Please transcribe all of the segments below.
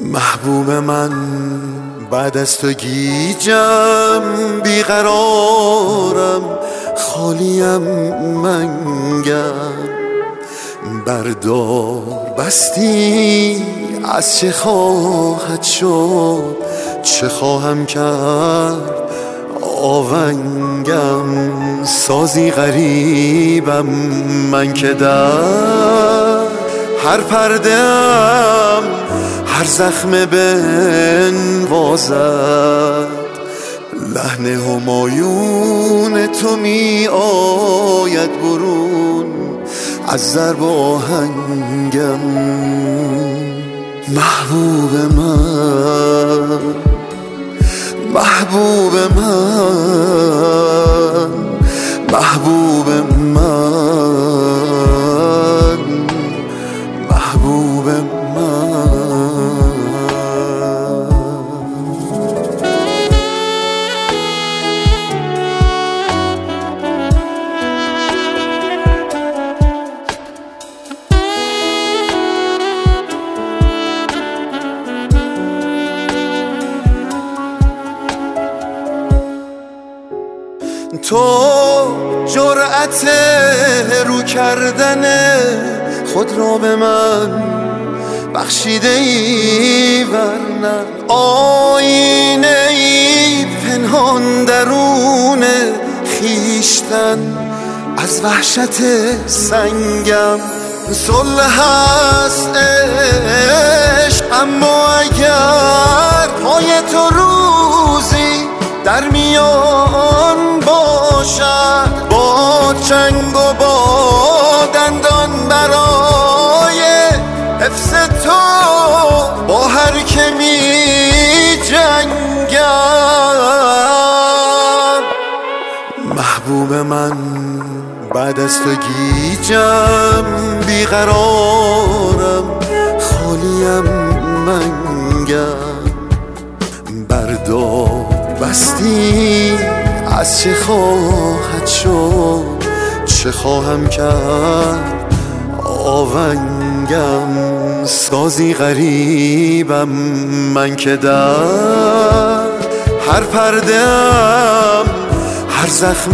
محبوب من بعد از تو گیجم، بیقرارم، خالیم منگم. بردار بستی از چه خواهد شد، چه خواهم کرد آونگم. سازی غریبم من که در هر پرده‌ام هر زخم بنوازد. لحن همایون تو می آید برون از ضرب آهنگم. محبوب من، محبوب من، محبوب من، محبوب من. تو جرأت رو کردن خود را به من بخشیده ای، ورنه آینه ای پنهان درون خیشتن از وحشت سنگم. صلح هست عشق، اما اگر پای تو روزی در میان باشد، با چنگ و با دندان برای حفظ تو با هر که می جنگم. محبوب من بعد از تو گیجم، بیقرارم، خالیم منگم. بردار بستی از چه خواهد شد، چه خواهم کرد آونگم. سازی غریبم من که در هر پرده‌ام هر زخم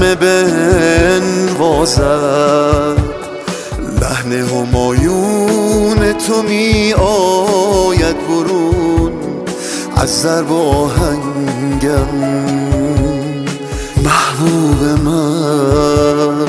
بنوازد. لحن همایون تو می آید برون از ضرب آهنگم. محبوب من.